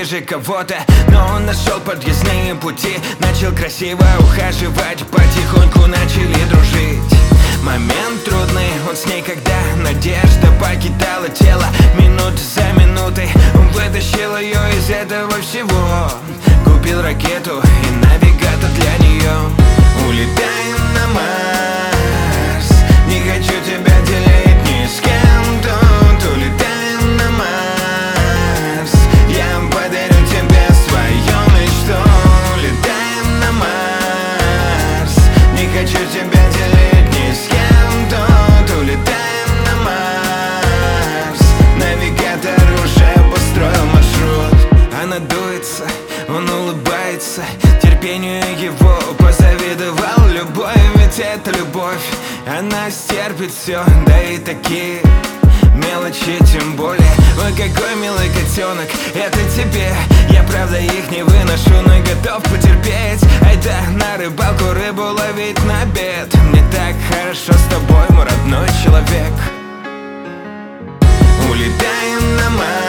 даже кого-то. Но он нашел подъездные пути, начал красиво ухаживать, потихоньку начали дружить. Момент трудный, он с ней, когда надежда покидала тело. Минута за минутой вытащил ее из этого всего. Купил ракету и навигатор для нее. Улетаем на Марс, не хочу тебя делить ни с кем тут. Улетаем на Марс, я подарю тебе свою мечту. Улетаем на Марс, не хочу тебя делить ни с кем тут. Улетаем на Марс, навигатор уже построил маршрут. Она дуется, он улыбается, терпению его позавидовал любой. Ведь это любовь, она стерпит все, да и такие мелочи тем более. Ой, какой милый котенок, это тебе. Я правда их не выношу, но и готов потерпеть. Айда на рыбалку рыбу ловить на обед. Мне так хорошо с тобой, мой родной человек. Улетаем на Марс,